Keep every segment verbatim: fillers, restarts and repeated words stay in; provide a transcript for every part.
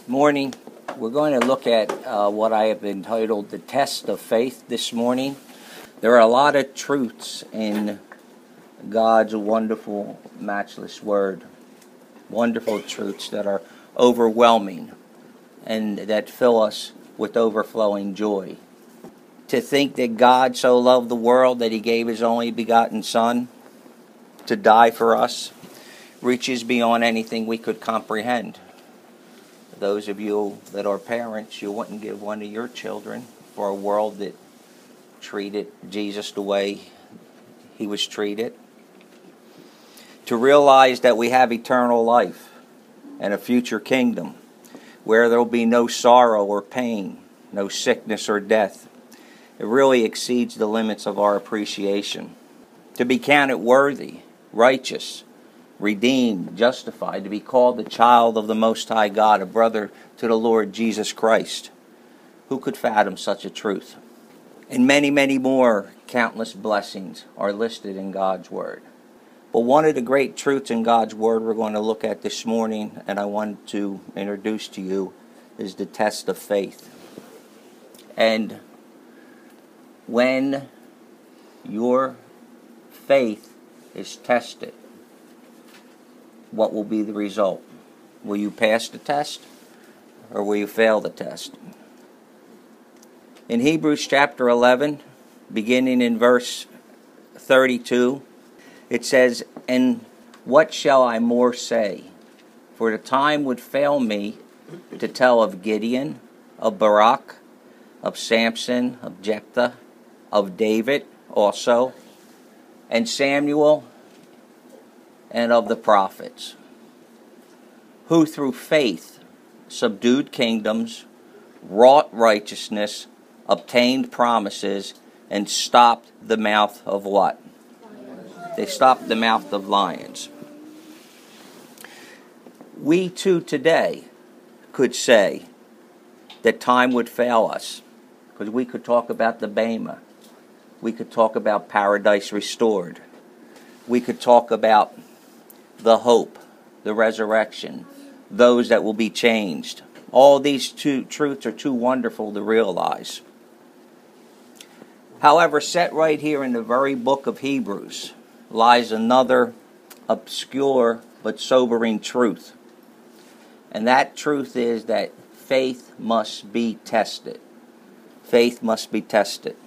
Morning. We're going to look at uh, what I have entitled The Test of Faith this morning. There are a lot of truths in God's wonderful, matchless Word. Wonderful truths that are overwhelming and that fill us with overflowing joy. To think that God so loved the world that He gave His only begotten Son to die for us reaches beyond anything we could comprehend. Those of you that are parents, you wouldn't give one of your children for a world that treated Jesus the way He was treated. To realize that we have eternal life and a future kingdom where there will be no sorrow or pain, no sickness or death. It really exceeds the limits of our appreciation. To be counted worthy, righteous, redeemed, justified, to be called the child of the Most High God, a brother to the Lord Jesus Christ. Who could fathom such a truth? And many, many more countless blessings are listed in God's Word. But one of the great truths in God's Word we're going to look at this morning, and I want to introduce to you, is the test of faith. And when your faith is tested, what will be the result? Will you pass the test or will you fail the test? In Hebrews chapter eleven, beginning in verse thirty-two, it says, "And what shall I more say? For the time would fail me to tell of Gideon, of Barak, of Samson, of Jephthah, of David also, and Samuel, and of the prophets, who through faith subdued kingdoms, wrought righteousness, obtained promises, and stopped the mouth of what? They stopped the mouth of lions." We too today could say that time would fail us, because we could talk about the Bema. We could talk about paradise restored. We could talk about the hope, the resurrection, those that will be changed. All these two truths are too wonderful to realize. However, set right here in the very book of Hebrews lies another obscure but sobering truth. And that truth is that faith must be tested. Faith must be tested.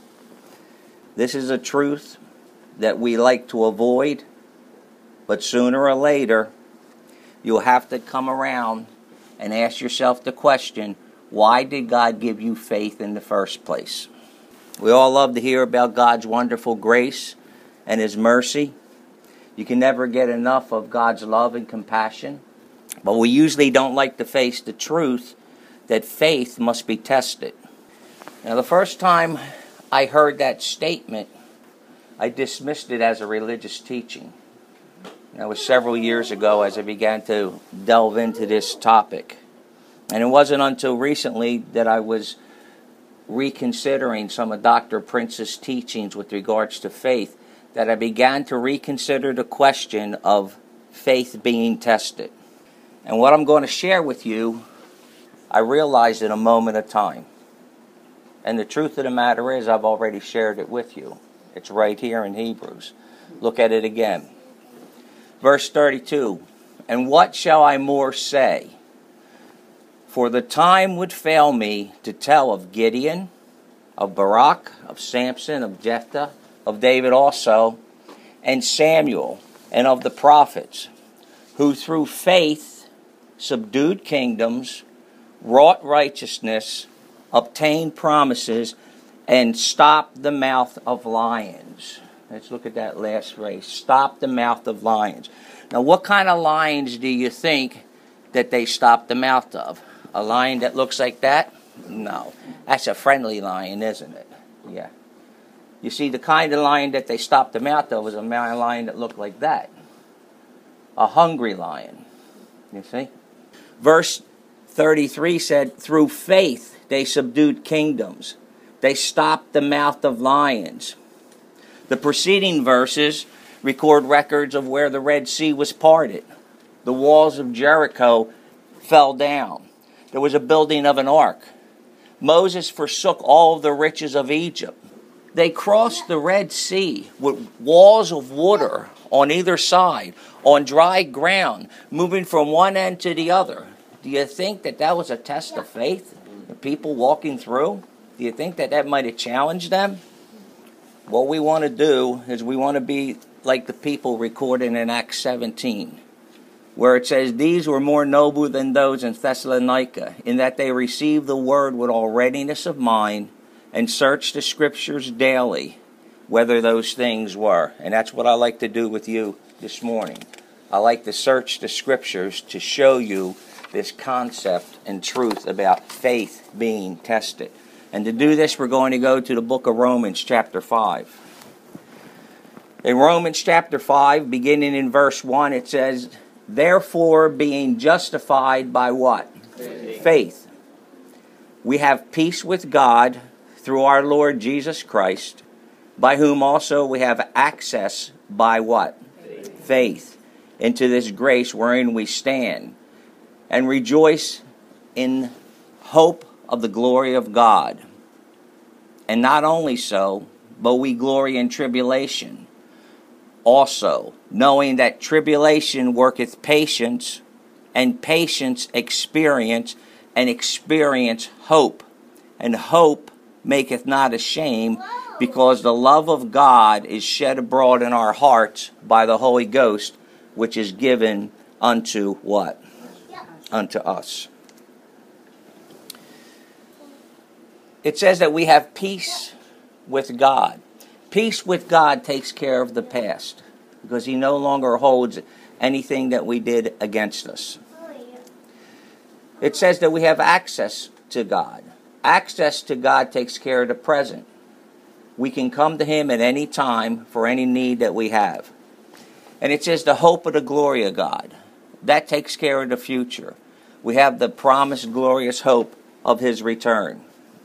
This is a truth that we like to avoid, but sooner or later, you'll have to come around and ask yourself the question, why did God give you faith in the first place? We all love to hear about God's wonderful grace and His mercy. You can never get enough of God's love and compassion. But we usually don't like to face the truth that faith must be tested. Now, the first time I heard that statement, I dismissed it as a religious teaching. That was several years ago as I began to delve into this topic. And it wasn't until recently that I was reconsidering some of Doctor Prince's teachings with regards to faith that I began to reconsider the question of faith being tested. And what I'm going to share with you, I realized in a moment of time. And the truth of the matter is, I've already shared it with you. It's right here in Hebrews. Look at it again. Verse thirty-two, "And what shall I more say? For the time would fail me to tell of Gideon, of Barak, of Samson, of Jephthah, of David also, and Samuel, and of the prophets, who through faith subdued kingdoms, wrought righteousness, obtained promises, and stopped the mouth of lions." Let's look at that last phrase. Stop the mouth of lions. Now, what kind of lions do you think that they stopped the mouth of? A lion that looks like that? No. That's a friendly lion, isn't it? Yeah. You see, the kind of lion that they stopped the mouth of was a lion that looked like that. A hungry lion. You see? Verse thirty-three said, "Through faith they subdued kingdoms. They stopped the mouth of lions." The preceding verses record records of where the Red Sea was parted. The walls of Jericho fell down. There was a building of an ark. Moses forsook all of the riches of Egypt. They crossed the Red Sea with walls of water on either side, on dry ground, moving from one end to the other. Do you think that that was a test of faith? The people walking through? Do you think that that might have challenged them? What we want to do is we want to be like the people recorded in Acts seventeen, where it says, these were more noble than those in Thessalonica, in that they received the word with all readiness of mind, and searched the scriptures daily, whether those things were. And that's what I like to do with you this morning. I like to search the scriptures to show you this concept and truth about faith being tested. And to do this, we're going to go to the book of Romans chapter five. In Romans chapter five, beginning in verse one, it says, therefore, being justified by what? Faith. Faith. We have peace with God through our Lord Jesus Christ, by whom also we have access by what? Faith. Faith into this grace wherein we stand, and rejoice in hope of the glory of God. And not only so, but we glory in tribulation also, knowing that tribulation worketh patience, and patience experience, and experience hope. And hope maketh not ashamed, because the love of God is shed abroad in our hearts by the Holy Ghost, which is given unto what? Unto us. It says that we have peace with God. Peace with God takes care of the past, because He no longer holds anything that we did against us. It says that we have access to God. Access to God takes care of the present. We can come to Him at any time for any need that we have. And it says the hope of the glory of God. That takes care of the future. We have the promised glorious hope of His return.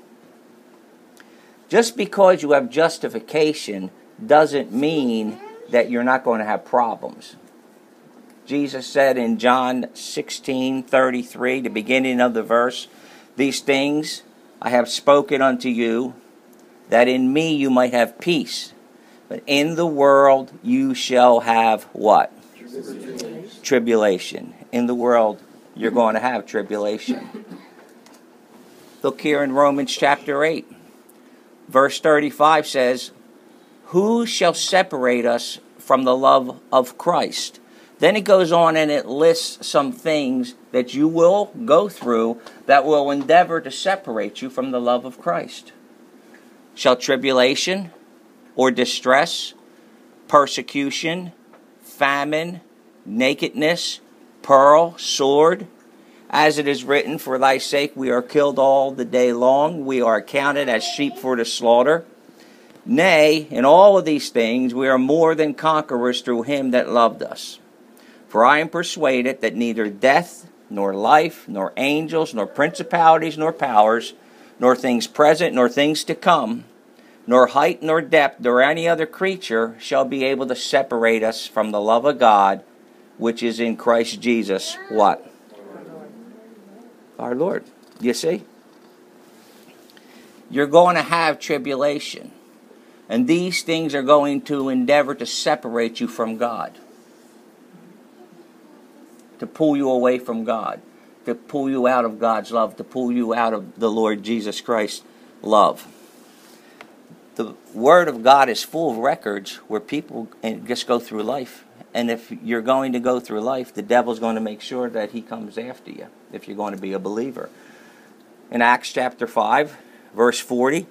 Just because you have justification doesn't mean that you're not going to have problems. Jesus said in John sixteen thirty-three, the beginning of the verse, these things I have spoken unto you, that in me you might have peace. But in the world you shall have what? Tribulation. Tribulation. In the world you're going to have tribulation. Look here in Romans chapter eight. Verse thirty-five says, who shall separate us from the love of Christ? Then it goes on and it lists some things that you will go through that will endeavor to separate you from the love of Christ. Shall tribulation or distress, persecution, famine, nakedness, peril, sword? As it is written, for thy sake we are killed all the day long. We are accounted as sheep for the slaughter. Nay, in all of these things we are more than conquerors through Him that loved us. For I am persuaded that neither death, nor life, nor angels, nor principalities, nor powers, nor things present, nor things to come, nor height, nor depth, nor any other creature shall be able to separate us from the love of God, which is in Christ Jesus. What? Our Lord. You see? You're going to have tribulation. And these things are going to endeavor to separate you from God. To pull you away from God. To pull you out of God's love. To pull you out of the Lord Jesus Christ's love. The Word of God is full of records where people just go through life. And if you're going to go through life, the devil's going to make sure that he comes after you if you're going to be a believer. In Acts chapter five, verse forty,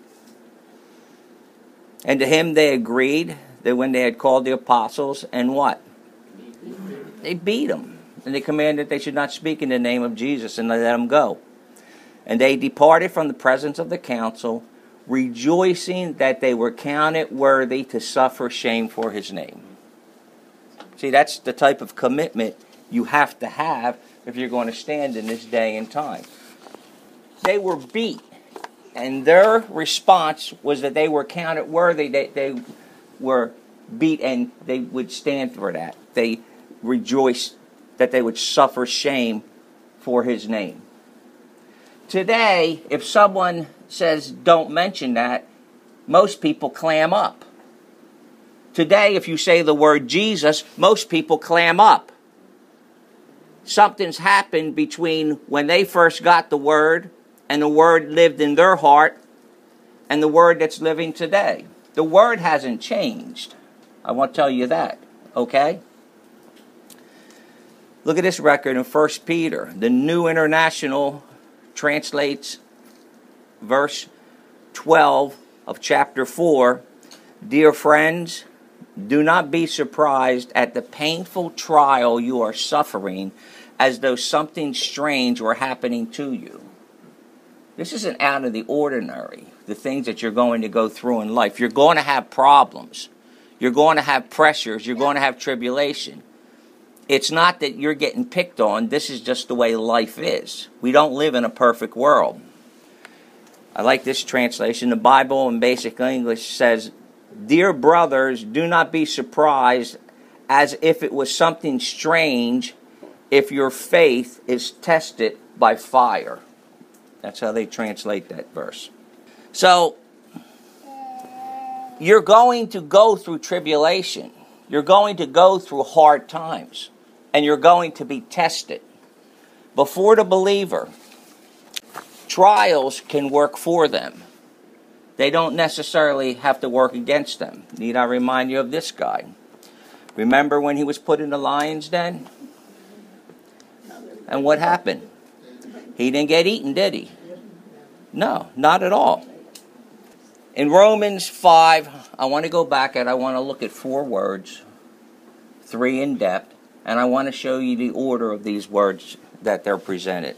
and to him they agreed that when they had called the apostles, and what? They beat them. And they commanded they should not speak in the name of Jesus, and they let them go. And they departed from the presence of the council, rejoicing that they were counted worthy to suffer shame for His name. See, that's the type of commitment you have to have if you're going to stand in this day and time. They were beat, and their response was that they were counted worthy. They, they were beat, and they would stand for that. They rejoiced that they would suffer shame for His name. Today, if someone says don't mention that, most people clam up. Today, if you say the word Jesus, most people clam up. Something's happened between when they first got the word and the word lived in their heart and the word that's living today. The word hasn't changed. I want to tell you that, okay? Look at this record in First Peter. The New International translates verse twelve of chapter four. Dear friends, do not be surprised at the painful trial you are suffering as though something strange were happening to you. This isn't out of the ordinary, the things that you're going to go through in life. You're going to have problems. You're going to have pressures. You're going to have tribulation. It's not that you're getting picked on. This is just the way life is. We don't live in a perfect world. I like this translation. The Bible in basic English says, Dear brothers, do not be surprised as if it was something strange if your faith is tested by fire. That's how they translate that verse. So, you're going to go through tribulation. You're going to go through hard times. And you're going to be tested. Before the believer, trials can work for them. They don't necessarily have to work against them. Need I remind you of this guy? Remember when he was put in the lion's den? And what happened? He didn't get eaten, did he? No, not at all. In Romans five, I want to go back and I want to look at four words, three in depth, and I want to show you the order of these words that they're presented.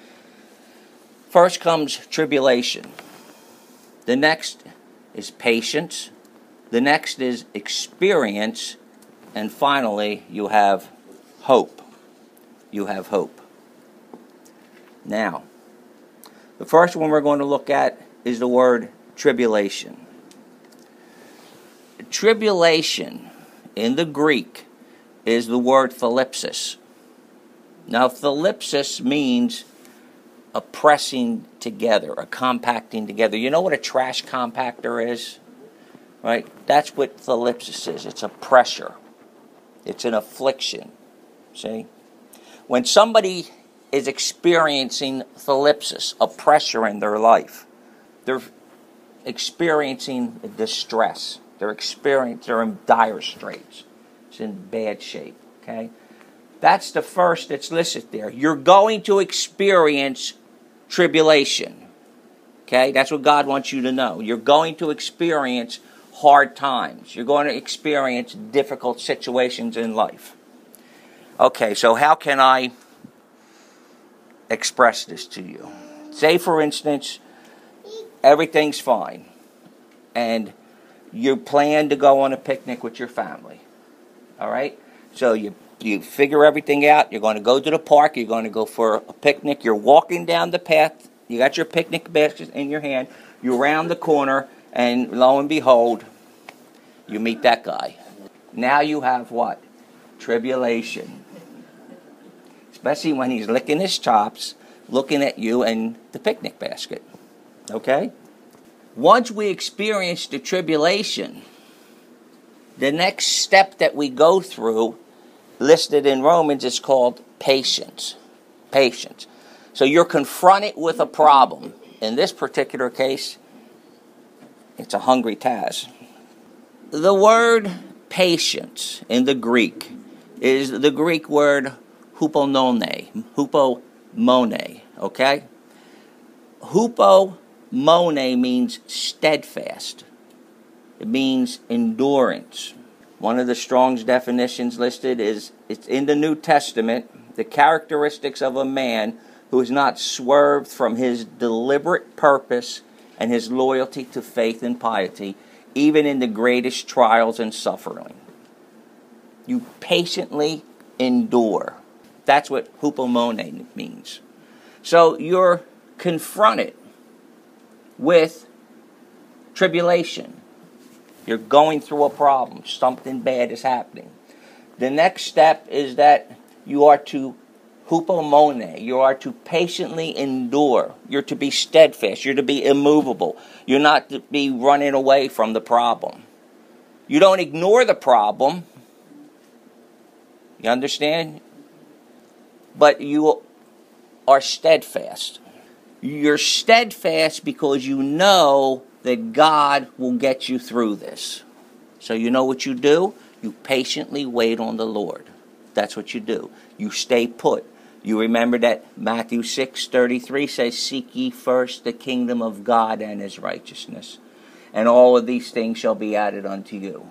First comes tribulation. The next is patience. The next is experience. And finally, you have hope. You have hope. Now, the first one we're going to look at is the word tribulation. Tribulation in the Greek is the word thalipsis. Now, thalipsis means a pressing together, a compacting together. You know what a trash compactor is? Right? That's what thalipsis is. It's a pressure. It's an affliction. See? When somebody is experiencing thalipsis, a pressure in their life, they're experiencing distress. They're experiencing, they're in dire straits. It's in bad shape. Okay? That's the first that's listed there. You're going to experience tribulation. Okay? That's what God wants you to know. You're going to experience hard times. You're going to experience difficult situations in life. Okay, so how can I express this to you? Say, for instance, everything's fine, and you plan to go on a picnic with your family. All right? So you you figure everything out. You're going to go to the park. You're going to go for a picnic. You're walking down the path. You got your picnic basket in your hand. You're around the corner, and lo and behold, you meet that guy. Now you have what? Tribulation. Especially when he's licking his chops, looking at you and the picnic basket. Okay? Once we experience the tribulation, the next step that we go through, listed in Romans, is called patience. Patience. So you're confronted with a problem. In this particular case, it's a hungry Taz. The word patience in the Greek is the Greek word hupomone. Hupomone, okay? Hupomone means steadfast. It means endurance. One of the Strong's definitions listed is, it's in the New Testament, the characteristics of a man who has not swerved from his deliberate purpose and his loyalty to faith and piety, even in the greatest trials and suffering. You patiently endure. That's what hupomone means. So you're confronted with tribulation. You're going through a problem. Something bad is happening. The next step is that you are to hupomone. You are to patiently endure. You're to be steadfast. You're to be immovable. You're not to be running away from the problem. You don't ignore the problem. You understand? But you are steadfast. You're steadfast because you know that God will get you through this. So you know what you do? You patiently wait on the Lord. That's what you do. You stay put. You remember that Matthew six thirty-three says, "Seek ye first the kingdom of God and his righteousness, and all of these things shall be added unto you."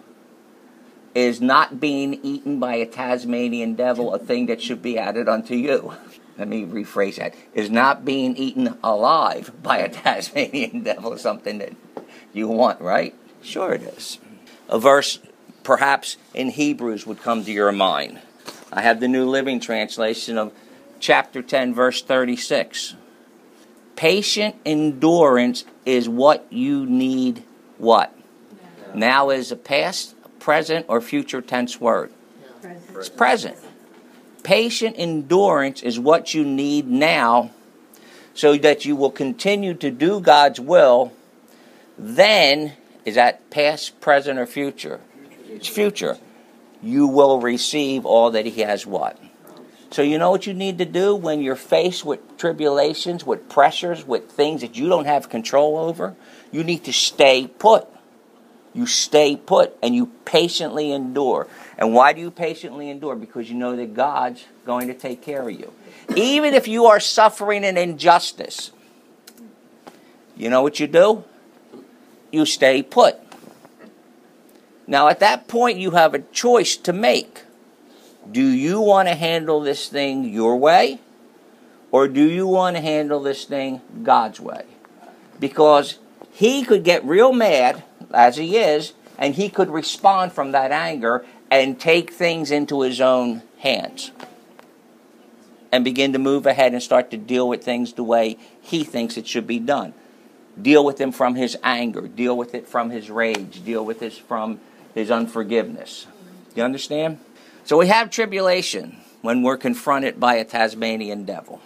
Is not being eaten by a Tasmanian devil a thing that should be added unto you? Let me rephrase that. Is not being eaten alive by a Tasmanian devil something that you want, right? Sure it is. A verse perhaps in Hebrews would come to your mind. I have the New Living Translation of chapter ten, verse thirty-six. Patient endurance is what you need what? Now, now is a past, present, or future tense word? Present. It's present. Patient endurance is what you need now so that you will continue to do God's will. Then, is that past, present, or future? It's future. You will receive all that he has what? So you know what you need to do when you're faced with tribulations, with pressures, with things that you don't have control over? You need to stay put. You stay put and you patiently endure. And why do you patiently endure? Because you know that God's going to take care of you. Even if you are suffering an injustice, you know what you do? You stay put. Now at that point you have a choice to make. Do you want to handle this thing your way? Or do you want to handle this thing God's way? Because he could get real mad, as he is, and he could respond from that anger and take things into his own hands. And begin to move ahead and start to deal with things the way he thinks it should be done. Deal with them from his anger. Deal with it from his rage. Deal with it from his unforgiveness. Do you understand? So we have tribulation when we're confronted by a Tasmanian devil.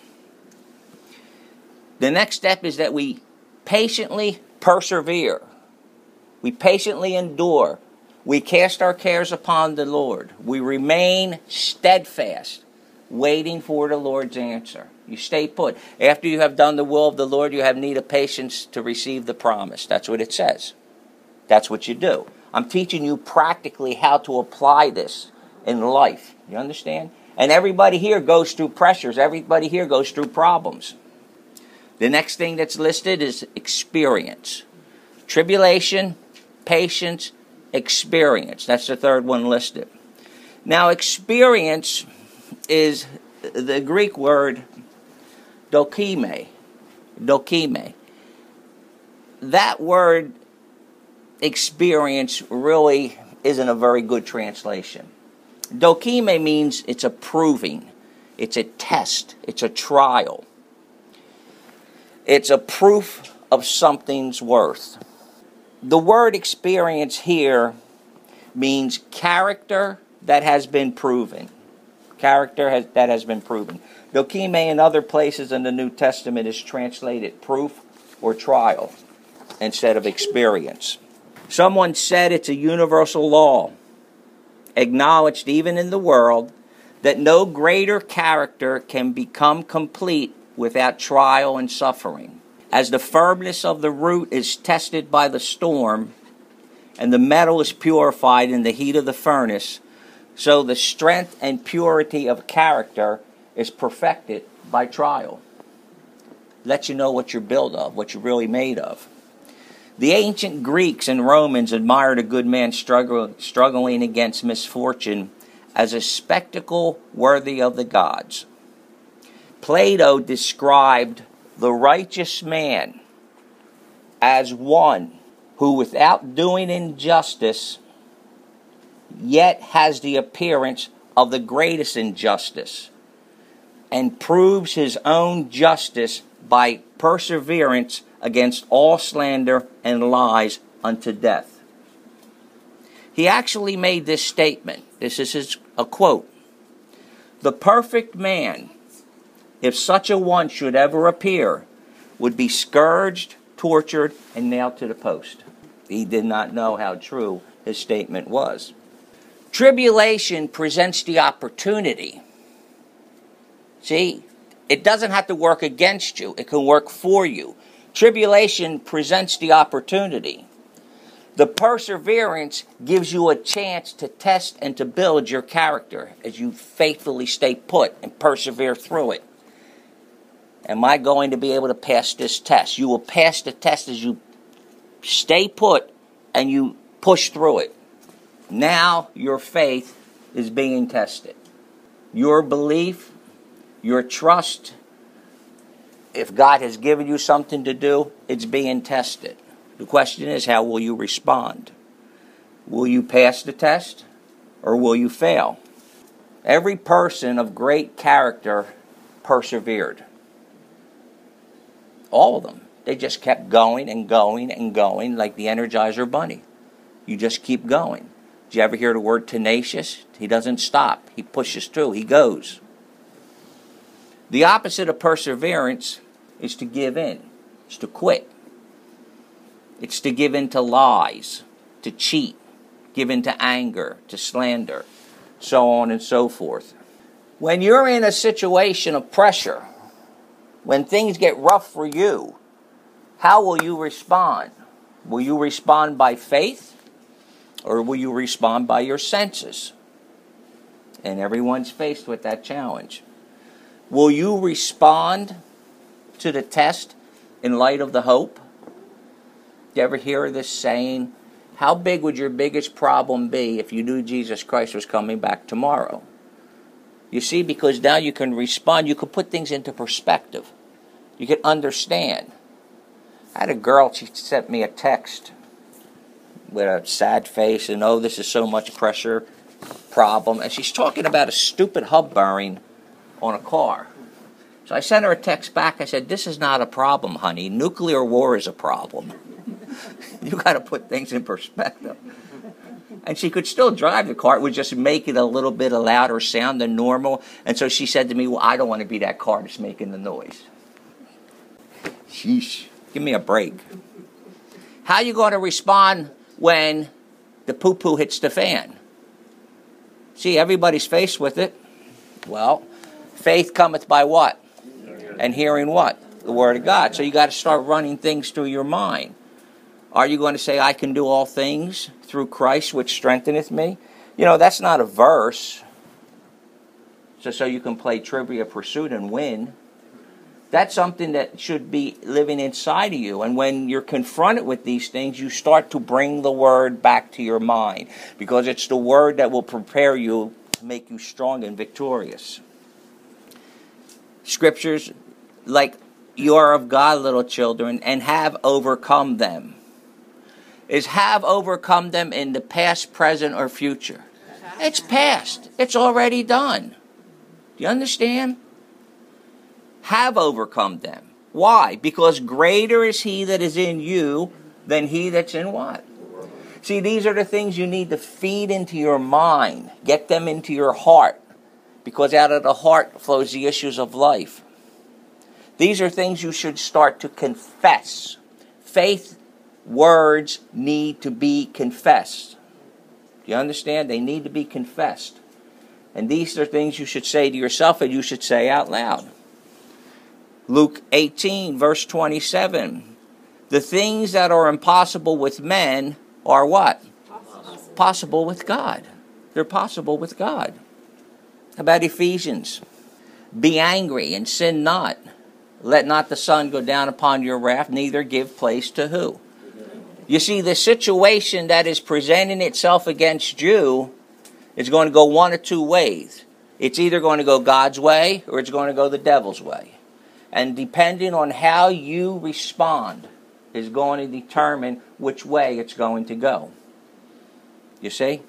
The next step is that we patiently persevere. We patiently endure. We cast our cares upon the Lord. We remain steadfast, waiting for the Lord's answer. You stay put. After you have done the will of the Lord, you have need of patience to receive the promise. That's what it says. That's what you do. I'm teaching you practically how to apply this in life. You understand? And everybody here goes through pressures. Everybody here goes through problems. The next thing that's listed is experience. Tribulation, patience, experience. That's the third one listed. Now, experience is the Greek word dokime. Dokime. That word experience really isn't a very good translation. Dokime means it's a proving. It's a test. It's a trial. It's a proof of something's worth. The word experience here means character that has been proven. Character has, that has been proven. Dokime in other places in the New Testament is translated proof or trial instead of experience. Someone said it's a universal law, acknowledged even in the world, that no greater character can become complete without trial and suffering. As the firmness of the root is tested by the storm, and the metal is purified in the heat of the furnace, so the strength and purity of character is perfected by trial. Lets you know what you're built of, what you're really made of. The ancient Greeks and Romans admired a good man struggle, struggling against misfortune as a spectacle worthy of the gods. Plato described the righteous man as one who, without doing injustice, yet has the appearance of the greatest injustice, and proves his own justice by perseverance against all slander and lies unto death. He actually made this statement. This is his, a quote. The perfect man if such a one should ever appear, would be scourged, tortured, and nailed to the post. He did not know how true his statement was. Tribulation presents the opportunity. See, it doesn't have to work against you. It can work for you. Tribulation presents the opportunity. The perseverance gives you a chance to test and to build your character as you faithfully stay put and persevere through it. Am I going to be able to pass this test? You will pass the test as you stay put and you push through it. Now your faith is being tested. Your belief, your trust, if God has given you something to do, it's being tested. The question is, how will you respond? Will you pass the test or will you fail? Every person of great character persevered. All of them. They just kept going and going and going like the Energizer Bunny. You just keep going. Did you ever hear the word tenacious? He doesn't stop. He pushes through. He goes. The opposite of perseverance is to give in. It's to quit. It's to give in to lies, to cheat, give in to anger, to slander, so on and so forth. When you're in a situation of pressure, when things get rough for you, how will you respond? Will you respond by faith or will you respond by your senses? And everyone's faced with that challenge. Will you respond to the test in light of the hope? Do you ever hear this saying, how big would your biggest problem be if you knew Jesus Christ was coming back tomorrow? You see, because now you can respond, you can put things into perspective. You can understand. I had a girl, she sent me a text with a sad face and, oh, this is so much pressure, problem. And she's talking about a stupid hub bearing on a car. So I sent her a text back. I said, this is not a problem, honey. Nuclear war is a problem. You got to put things in perspective. And she could still drive the car. It would just make it a little bit a louder sound than normal. And so she said to me, well, I don't want to be that car that's making the noise. Sheesh. Give me a break. How are you going to respond when the poo-poo hits the fan? See, everybody's faced with it. Well, faith cometh by what? And hearing what? The Word of God. So you got to start running things through your mind. Are you going to say, I can do all things through Christ which strengtheneth me? You know, that's not a verse. Just so you can play Trivia Pursuit and win. That's something that should be living inside of you. And when you're confronted with these things, you start to bring the Word back to your mind. Because it's the Word that will prepare you to make you strong and victorious. Scriptures like, you are of God, little children, and have overcome them. Is have overcome them in the past, present, or future? It's past. It's already done. Do you understand? Have overcome them. Why? Because greater is He that is in you than he that's in what? See, these are the things you need to feed into your mind. Get them into your heart. Because out of the heart flows the issues of life. These are things you should start to confess. Faith words need to be confessed. Do you understand? They need to be confessed. And these are things you should say to yourself and you should say out loud. Luke eighteen, verse twenty-seven. The things that are impossible with men are what? Possible, possible with God. They're possible with God. How about Ephesians? Be angry and sin not. Let not the sun go down upon your wrath, neither give place to who? You see, the situation that is presenting itself against you is going to go one of two ways. It's either going to go God's way or it's going to go the devil's way. And depending on how you respond is going to determine which way it's going to go. You see?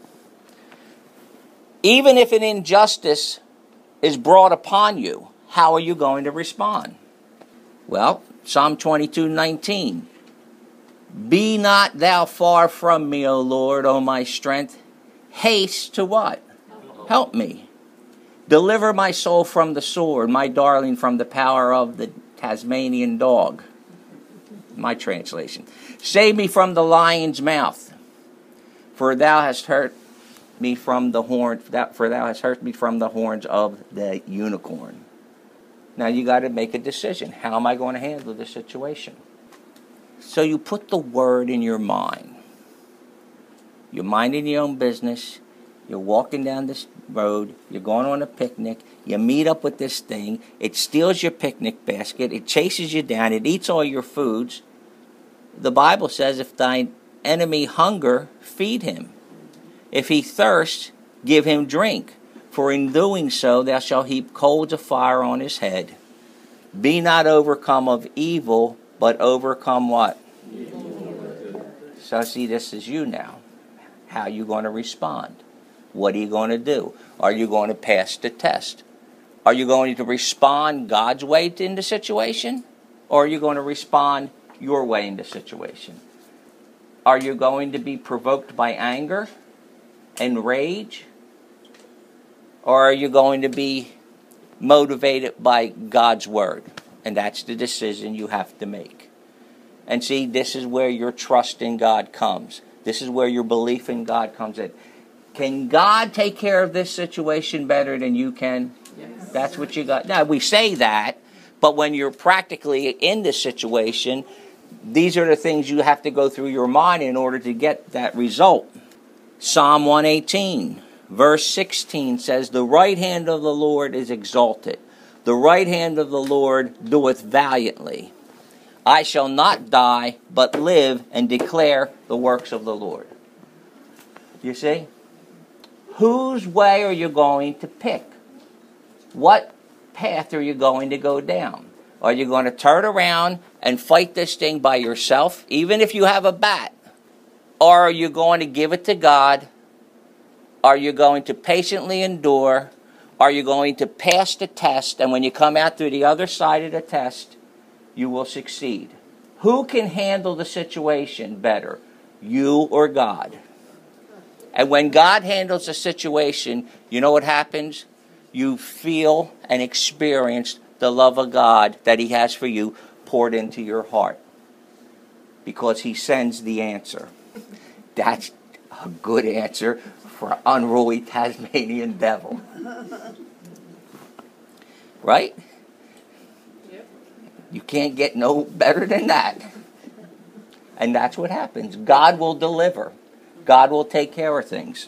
Even if an injustice is brought upon you, how are you going to respond? Well, Psalm twenty-two nineteen. Be not thou far from me, O Lord, O my strength. Haste to what? Help me. Deliver my soul from the sword, my darling from the power of the Tasmanian dog. My translation. Save me from the lion's mouth, for thou hast hurt me from the horn, for thou hast hurt me from the horns of the unicorn. Now you got to make a decision. How am I going to handle this situation? So you put the word in your mind. You're minding your own business. You're walking down this road. You're going on a picnic. You meet up with this thing. It steals your picnic basket. It chases you down. It eats all your foods. The Bible says, if thine enemy hunger, feed him. If he thirst, give him drink. For in doing so, thou shalt heap coals of fire on his head. Be not overcome of evil, but overcome what? Evil. So see, this is you now. How are you going to respond? What are you going to do? Are you going to pass the test? Are you going to respond God's way in the situation? Or are you going to respond your way in the situation? Are you going to be provoked by anger and rage? Or are you going to be motivated by God's word? And that's the decision you have to make. And see, this is where your trust in God comes. This is where your belief in God comes in. Can God take care of this situation better than you can? Yes. That's what you got. Now, we say that, but when you're practically in this situation, these are the things you have to go through your mind in order to get that result. Psalm one eighteen, verse sixteen says, the right hand of the Lord is exalted. The right hand of the Lord doeth valiantly. I shall not die, but live and declare the works of the Lord. You see? Whose way are you going to pick? What path are you going to go down? Are you going to turn around and fight this thing by yourself, even if you have a bat? Or are you going to give it to God? Are you going to patiently endure? Are you going to pass the test? And when you come out through the other side of the test, you will succeed. Who can handle the situation better, you or God? And when God handles a situation, you know what happens? You feel and experience the love of God that He has for you poured into your heart. Because He sends the answer. That's a good answer for an unruly Tasmanian devil. Right? Yep. You can't get no better than that. And that's what happens. God will deliver. God will take care of things.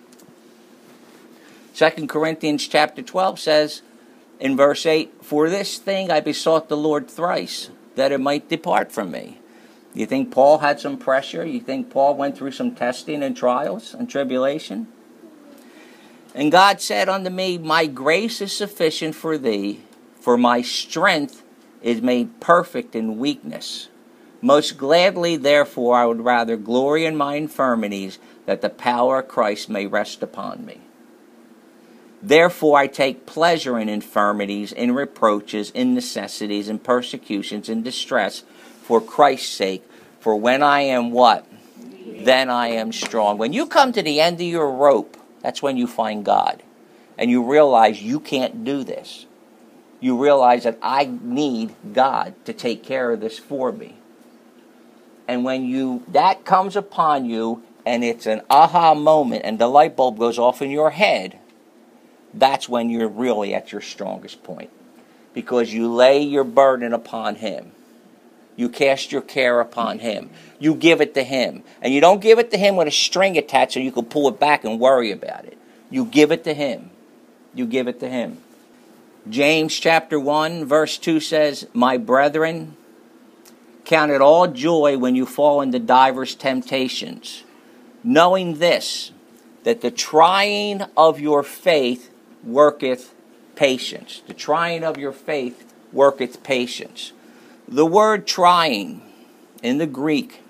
Second Corinthians chapter twelve says in verse eight, for this thing I besought the Lord thrice, that it might depart from me. You think Paul had some pressure? You think Paul went through some testing and trials and tribulation? And God said unto me, my grace is sufficient for thee, for my strength is made perfect in weakness. Most gladly, therefore, I would rather glory in my infirmities, that the power of Christ may rest upon me. Therefore I take pleasure in infirmities, in reproaches, in necessities, in persecutions, in distress, for Christ's sake. For when I am what? Then I am strong. When you come to the end of your rope, that's when you find God. And you realize you can't do this. You realize that I need God to take care of this for me. And when you that comes upon you, and it's an aha moment, and the light bulb goes off in your head, that's when you're really at your strongest point. Because you lay your burden upon Him. You cast your care upon Him. You give it to Him. And you don't give it to Him with a string attached so you can pull it back and worry about it. You give it to Him. You give it to Him. James chapter one verse two says, my brethren, count it all joy when you fall into divers temptations, knowing this, that the trying of your faith worketh patience. The trying of your faith worketh patience. The word trying in the Greek,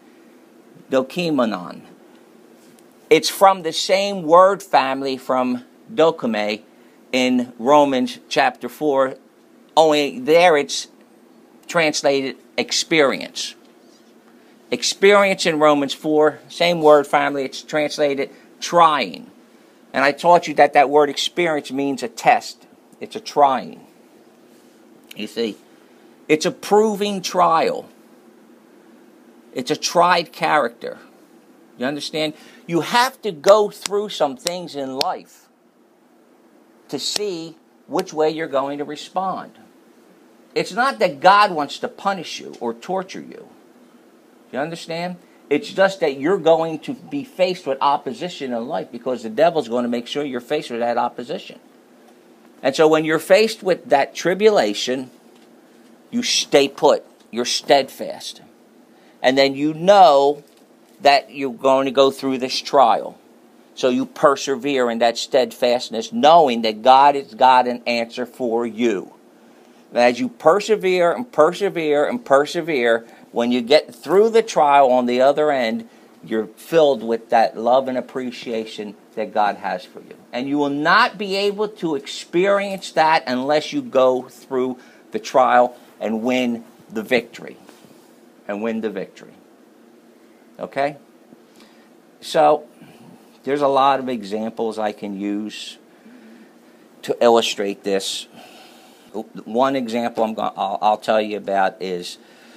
dokimenon, it's from the same word family from dokime in Romans chapter four, only there it's translated experience. Experience in Romans four, same word family, it's translated trying. And I taught you that that word experience means a test. It's a trying. You see, it's a proving trial. It's a tried character. You understand? You have to go through some things in life to see which way you're going to respond. It's not that God wants to punish you or torture you. You understand? It's just that you're going to be faced with opposition in life because the devil's going to make sure you're faced with that opposition. And so when you're faced with that tribulation, you stay put. You're steadfast. And then you know that you're going to go through this trial. So you persevere in that steadfastness, knowing that God has got an answer for you. And as you persevere and persevere and persevere, when you get through the trial on the other end, you're filled with that love and appreciation that God has for you. And you will not be able to experience that unless you go through the trial and win the victory. And win the victory. Okay? So, there's a lot of examples I can use to illustrate this. One example I'm going, I'll, I'll tell you about is,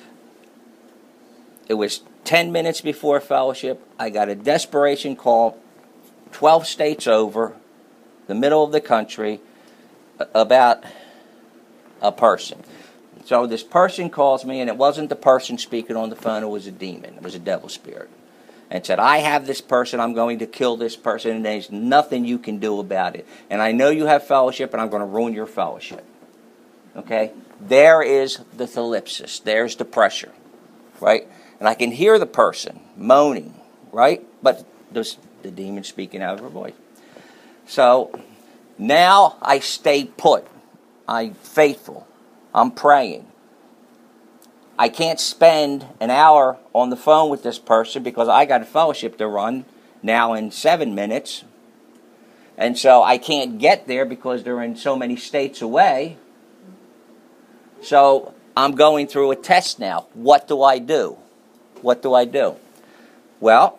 it was ten minutes before fellowship. I got a desperation call, twelve states over, the middle of the country, about a person. So this person calls me, and it wasn't the person speaking on the phone, it was a demon. It was a devil spirit. And said, I have this person, I'm going to kill this person, and there's nothing you can do about it. And I know you have fellowship, and I'm going to ruin your fellowship. Okay? There is the thalipsis. There's the pressure. Right? And I can hear the person moaning. Right? But there's the demon speaking out of her voice. So, now I stay put. I'm faithful. I'm praying. I can't spend an hour on the phone with this person because I got a fellowship to run now in seven minutes. And so I can't get there because they're in so many states away. So I'm going through a test now. What do I do? What do I do? Well,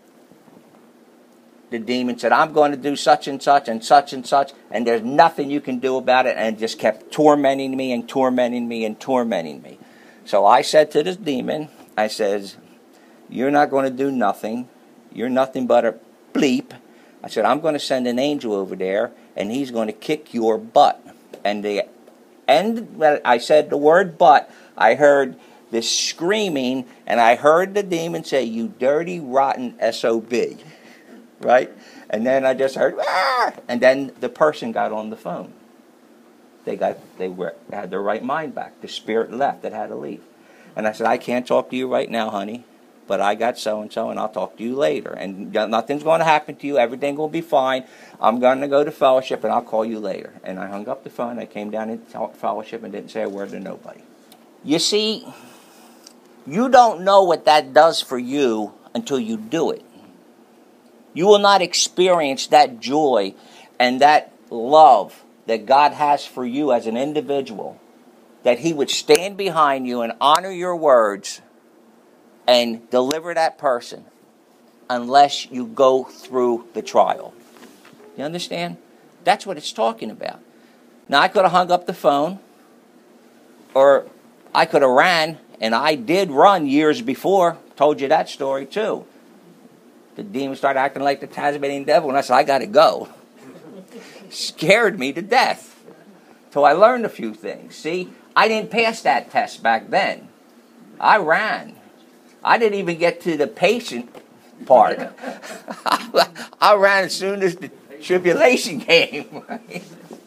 the demon said, I'm going to do such and such and such and such, and there's nothing you can do about it, and it just kept tormenting me and tormenting me and tormenting me. So I said to this demon, I says, you're not going to do nothing. You're nothing but a bleep. I said, I'm going to send an angel over there, and he's going to kick your butt. And the end, I said the word but, I heard this screaming, and I heard the demon say, you dirty, rotten S O B. Right? And then I just heard, ah! And then the person got on the phone. They got, they were had their right mind back. The spirit left that had to leave. And I said, I can't talk to you right now, honey, but I got so-and-so, and I'll talk to you later. And nothing's going to happen to you. Everything will be fine. I'm going to go to fellowship, and I'll call you later. And I hung up the phone. I came down into fellowship and didn't say a word to nobody. You see, you don't know what that does for you until you do it. You will not experience that joy and that love that God has for you as an individual, that He would stand behind you and honor your words and deliver that person unless you go through the trial. You understand? That's what it's talking about. Now, I could have hung up the phone, or I could have ran, and I did run years before. Told you that story too. The demon started acting like the Tasmanian devil, and I said, I got to go. Scared me to death. So I learned a few things. See, I didn't pass that test back then. I ran. I didn't even get to the patient part. I ran as soon as the tribulation came. Right?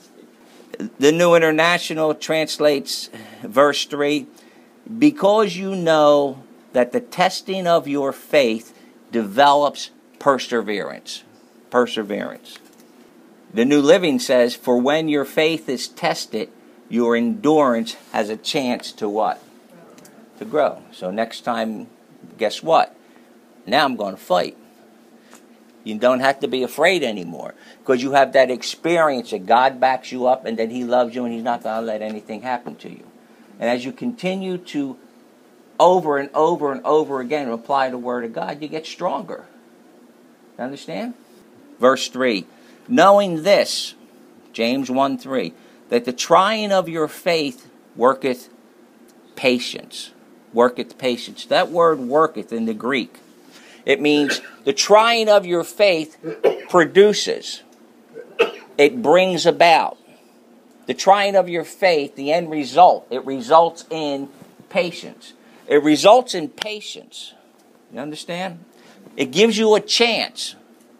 The New International translates verse three, because you know that the testing of your faith develops perseverance. Perseverance. The New Living says, for when your faith is tested, your endurance has a chance to what? To grow. So next time, guess what? Now I'm going to fight. You don't have to be afraid anymore because you have that experience that God backs you up and that He loves you and He's not going to let anything happen to you. And as you continue to over and over and over again apply the Word of God, you get stronger. You understand? Verse three. Knowing this, James one three, that the trying of your faith worketh patience. Worketh patience. That word worketh in the Greek, it means the trying of your faith produces. It brings about. The trying of your faith, the end result, it results in patience. It results in patience. You understand? It gives you a chance.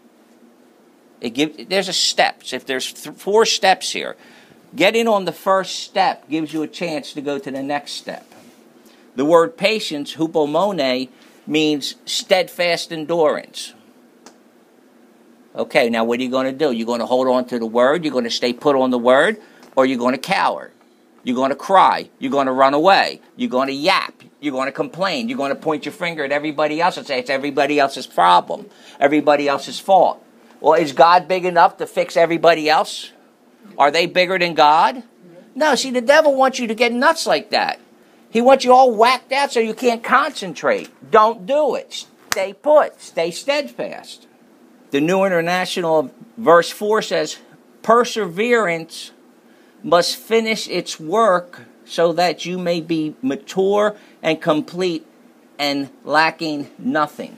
It give, there's a steps. If there's th- four steps here, getting on the first step gives you a chance to go to the next step. The word patience, hupomone, means steadfast endurance. Okay, now what are you going to do? You're going to hold on to the word? You're going to stay put on the word? Or you're going to cower? You're going to cry? You're going to run away? You're going to yap? You're going to complain? You're going to point your finger at everybody else and say it's everybody else's problem, everybody else's fault? Well, is God big enough to fix everybody else? Are they bigger than God? No, see, the devil wants you to get nuts like that. He wants you all whacked out so you can't concentrate. Don't do it. Stay put. Stay steadfast. The New International verse four says, perseverance must finish its work so that you may be mature and complete and lacking nothing.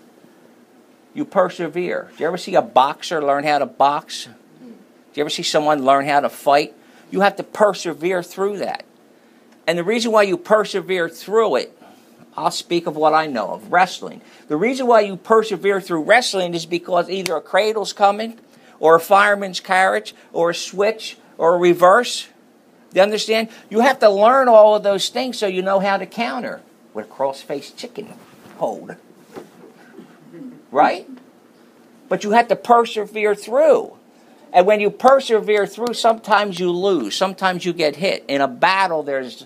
You persevere. Do you ever see a boxer learn how to box? Do you ever see someone learn how to fight? You have to persevere through that. And the reason why you persevere through it, I'll speak of what I know of, wrestling. The reason why you persevere through wrestling is because either a cradle's coming, or a fireman's carriage, or a switch, or a reverse. You understand? You have to learn all of those things so you know how to counter with a cross-faced chicken hold. Right? But you have to persevere through. And when you persevere through, sometimes you lose. Sometimes you get hit. In a battle, there's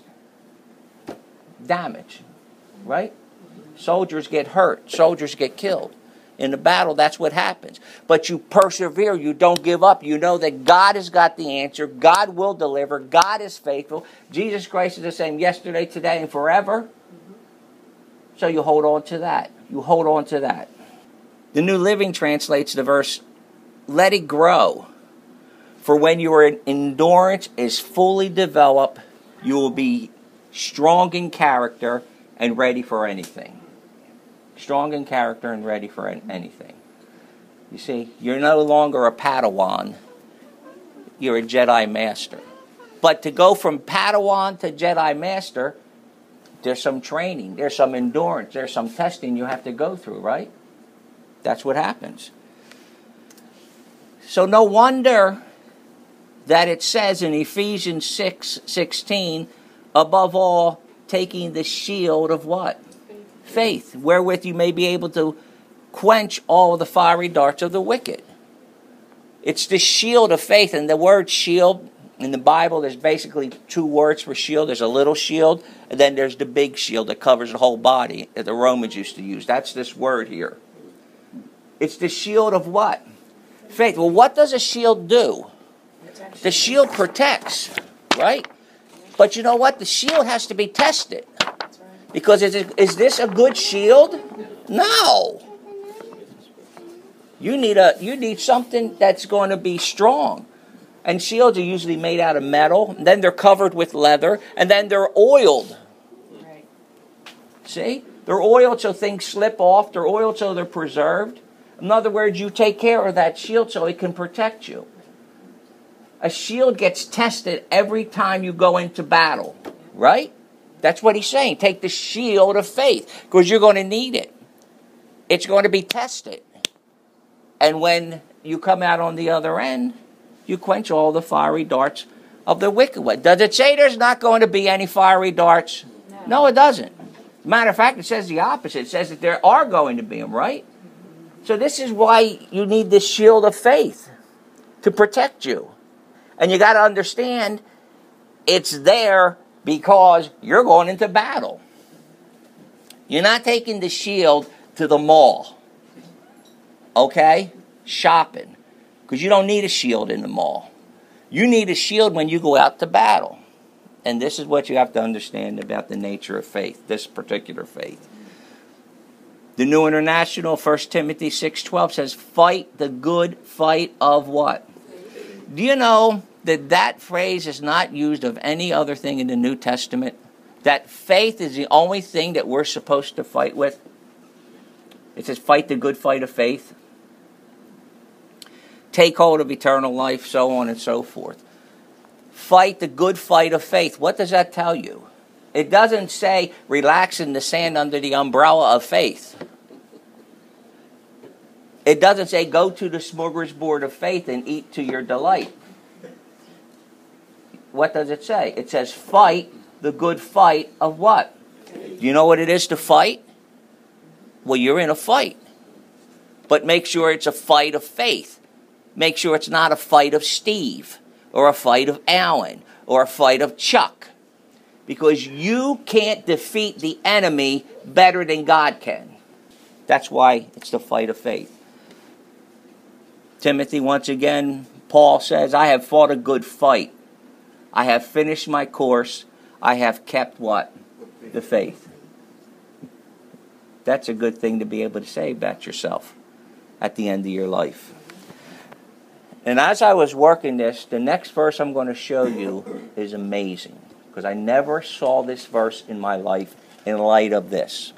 damage. Right? Soldiers get hurt. Soldiers get killed. In a battle, that's what happens. But you persevere. You don't give up. You know that God has got the answer. God will deliver. God is faithful. Jesus Christ is the same yesterday, today, and forever. So you hold on to that. You hold on to that. The New Living translates the verse, let it grow. For when your endurance is fully developed, you will be strong in character and ready for anything. Strong in character and ready for anything. You see, you're no longer a Padawan. You're a Jedi Master. But to go from Padawan to Jedi Master, there's some training, there's some endurance, there's some testing you have to go through, right? That's what happens. So no wonder that it says in Ephesians six sixteen, above all, taking the shield of what? Faith, wherewith you may be able to quench all the fiery darts of the wicked. It's the shield of faith, and the word shield in the Bible, there's basically two words for shield. There's a little shield, and then there's the big shield that covers the whole body that the Romans used to use. That's this word here. It's the shield of what? Faith. Well, what does a shield do? The shield protects, right? But you know what? The shield has to be tested. Because is, it, is this a good shield? No. You need a you need something that's going to be strong. And shields are usually made out of metal. And then they're covered with leather. And then they're oiled. Right. See? They're oiled so things slip off. They're oiled so they're preserved. In other words, you take care of that shield so it can protect you. A shield gets tested every time you go into battle. Right? That's what he's saying. Take the shield of faith, because you're going to need it. It's going to be tested. And when you come out on the other end, you quench all the fiery darts of the wicked one. Does it say there's not going to be any fiery darts? No, no it doesn't. Matter of fact, it says the opposite. It says that there are going to be them, right? So this is why you need this shield of faith to protect you. And you got to understand, it's there because you're going into battle. You're not taking the shield to the mall. Okay? Shopping. Because you don't need a shield in the mall. You need a shield when you go out to battle. And this is what you have to understand about the nature of faith, this particular faith. The New International, First Timothy six twelve says, fight the good fight of what? Do you know that that phrase is not used of any other thing in the New Testament? That faith is the only thing that we're supposed to fight with? It says, fight the good fight of faith. Take hold of eternal life, so on and so forth. Fight the good fight of faith. What does that tell you? It doesn't say relax in the sand under the umbrella of faith. It doesn't say go to the smorgasbord of faith and eat to your delight. What does it say? It says fight the good fight of what? Do you know what it is to fight? Well, you're in a fight. But make sure it's a fight of faith. Make sure it's not a fight of Steve or a fight of Alan or a fight of Chuck. Because you can't defeat the enemy better than God can. That's why it's the fight of faith. Timothy, once again, Paul says, I have fought a good fight. I have finished my course. I have kept what? The faith. That's a good thing to be able to say about yourself at the end of your life. And as I was working this, the next verse I'm going to show you is amazing. Because I never saw this verse in my life in light of this.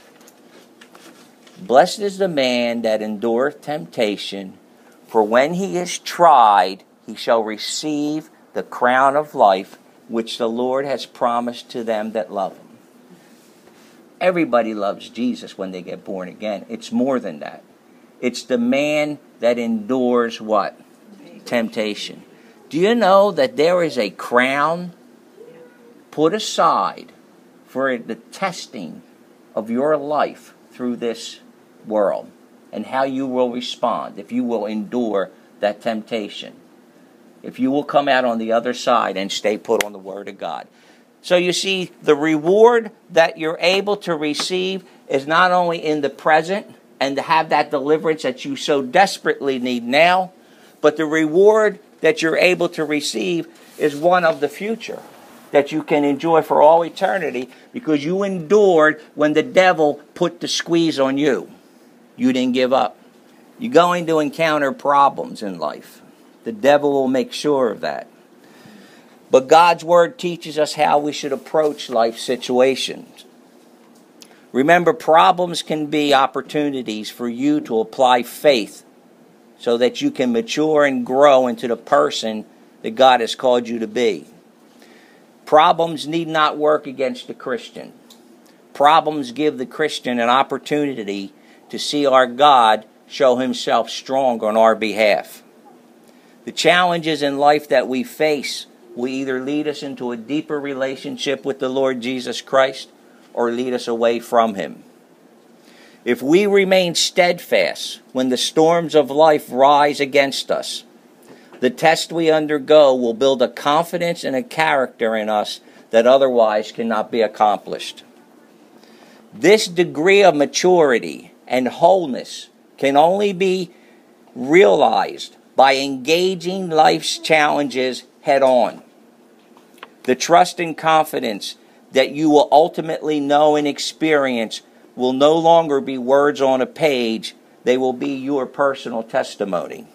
Blessed is the man that endureth temptation, for when he is tried, he shall receive the crown of life, which the Lord has promised to them that love him. Everybody loves Jesus when they get born again. It's more than that. It's the man that endures what? Temptation. Do you know that there is a crown put aside for the testing of your life through this world and how you will respond if you will endure that temptation? If you will come out on the other side and stay put on the Word of God. So you see, the reward that you're able to receive is not only in the present and to have that deliverance that you so desperately need now, but the reward that you're able to receive is one of the future that you can enjoy for all eternity because you endured when the devil put the squeeze on you. You didn't give up. You're going to encounter problems in life. The devil will make sure of that. But God's Word teaches us how we should approach life situations. Remember, problems can be opportunities for you to apply faith so that you can mature and grow into the person that God has called you to be. Problems need not work against the Christian. Problems give the Christian an opportunity to see our God show himself strong on our behalf. The challenges in life that we face will either lead us into a deeper relationship with the Lord Jesus Christ or lead us away from him. If we remain steadfast when the storms of life rise against us, the test we undergo will build a confidence and a character in us that otherwise cannot be accomplished. This degree of maturity and wholeness can only be realized by engaging life's challenges head on. The trust and confidence that you will ultimately know and experience will no longer be words on a page. They will be your personal testimony.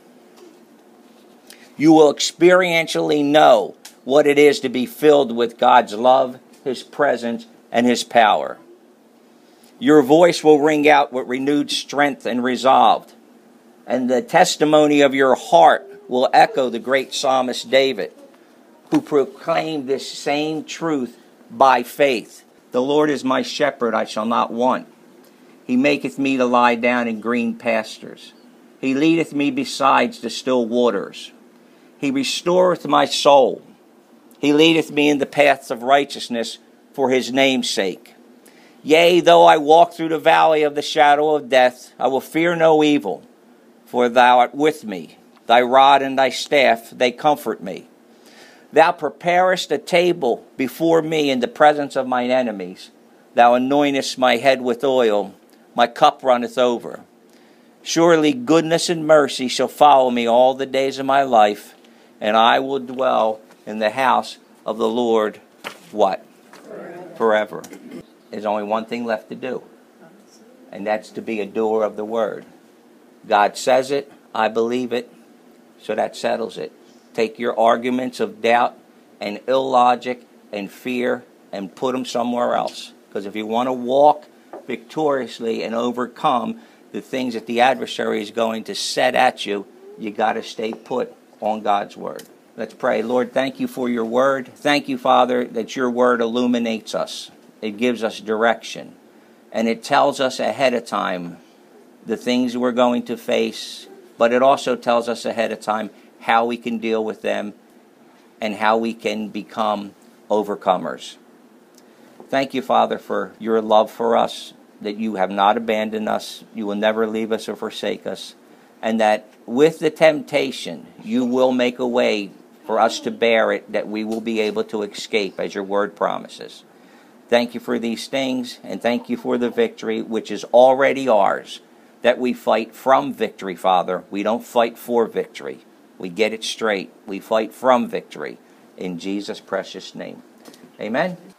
You will experientially know what it is to be filled with God's love, his presence, and his power. Your voice will ring out with renewed strength and resolve. And the testimony of your heart will echo the great psalmist David, who proclaimed this same truth by faith. The Lord is my shepherd, I shall not want. He maketh me to lie down in green pastures. He leadeth me beside the still waters. He restoreth my soul. He leadeth me in the paths of righteousness for his name's sake. Yea, though I walk through the valley of the shadow of death, I will fear no evil, for thou art with me. Thy rod and thy staff, they comfort me. Thou preparest a table before me in the presence of mine enemies. Thou anointest my head with oil. My cup runneth over. Surely goodness and mercy shall follow me all the days of my life, and I will dwell in the house of the Lord, what? Forever. Forever. There's only one thing left to do, and that's to be a doer of the word. God says it, I believe it, so that settles it. Take your arguments of doubt and illogic and fear and put them somewhere else. Because if you want to walk victoriously and overcome the things that the adversary is going to set at you, you got to stay put on God's word. Let's pray. Lord, thank you for your word. Thank you, Father, that your word illuminates us. It gives us direction. And it tells us ahead of time the things we're going to face, but it also tells us ahead of time how we can deal with them and how we can become overcomers. Thank you, Father, for your love for us, that you have not abandoned us, you will never leave us or forsake us, and that with the temptation, you will make a way for us to bear it, that we will be able to escape, as your word promises. Thank you for these things, and thank you for the victory, which is already ours, that we fight from victory, Father. We don't fight for victory. We get it straight. We fight from victory. In Jesus' precious name. Amen.